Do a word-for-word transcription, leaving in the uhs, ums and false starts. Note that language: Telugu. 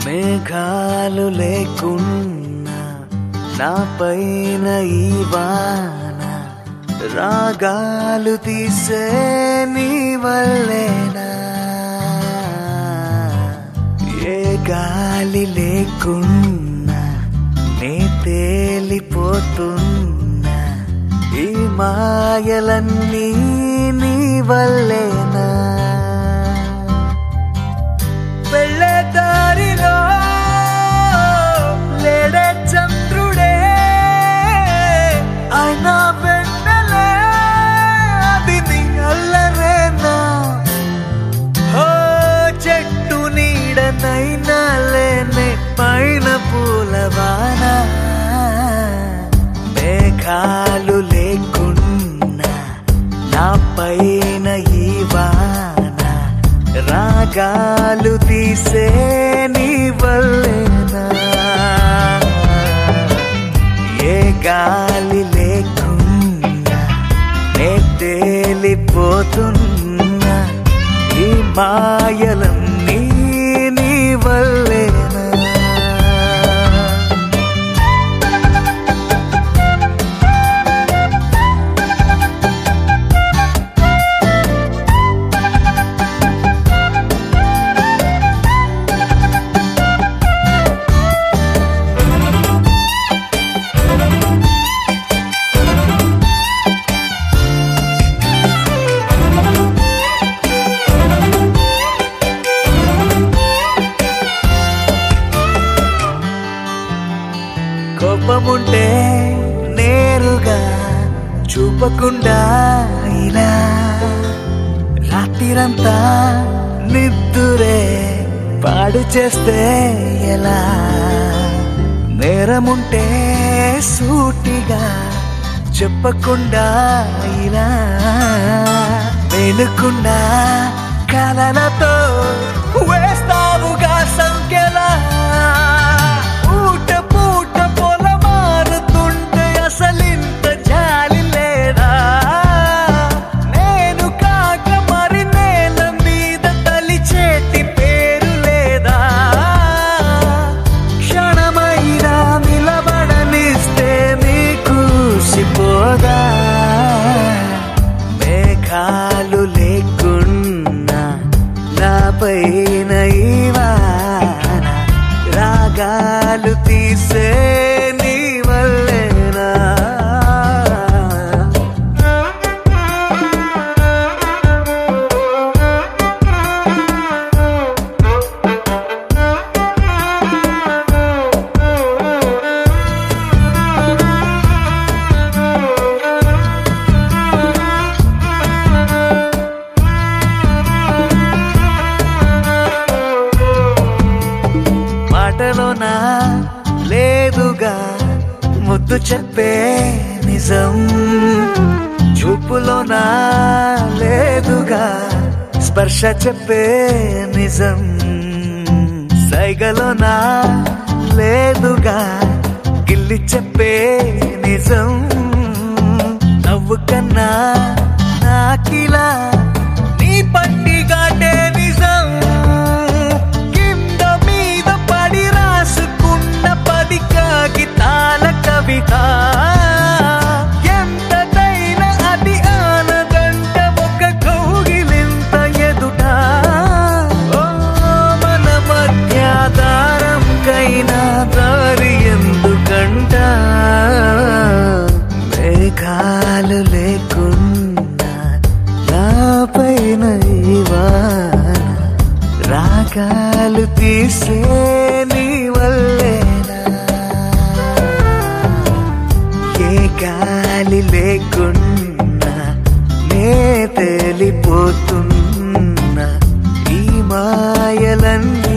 మేఘాలు లేకున్నా నా పైన ఈ వాన రాగాలు తీసే నీ వల్లేనా ఏ గాలి లేకున్నా నే తేలిపోతున్నా ఈ మాయలన్నీ నీ వల్లేనా వెళ్ళే దారిలో లేడే చంద్రుడే అయినా వెన్నెలే అది నీ అల్లరేనా ఓ చెట్టు నీడనైనా లేనే పైన పూలవాన మేఘాలు లేకున్నా నా పైన ఈ వాన రాగాలు తీసే నీ వల్లేనా ఏ గాలి లేకున్నా నే తేలిపోతున్నా ఈ మాయలన్నీ నీ వల్లేనా కోపముంటే నేరుగా చూపకుండా ఇలా రాత్రిరంతా నిద్దురే పాడు చేస్తే ఎలా నేరముంటే సూటిగా చెప్పకుండా ఇలా మేలుకుండా కలలతో వేస్తావుగా సంఖ్యలా మేఘాలు లేకున్నా నా పైన ఈ వాన రాగాలు తీసే నీ వల్లేనా మాటలోనా లేదుగా ముద్దు చెప్పే నిజం చూపులోనా లేదుగా స్పర్శ చెప్పే నిజం సైగలోనా లేదుగా గిల్లి చెప్పే నిజం నవ్వు కన్నా నాకిలా నీ పట్టిగాటే నిజం కాగితాల కవిత ఎంతైనా అది ఆనదంట ఒక కౌగిలింత ఎదుట ఓ మన మధ్య దారంకైనా దారి ఎందుకంట మేఘాలు లేకున్నా నా పైన ఈ వాన రాగాలు తీసే నీ వల్లే గాలి లేకున్నా నే తేలిపోతున్నా ఈ మాయలన్నీ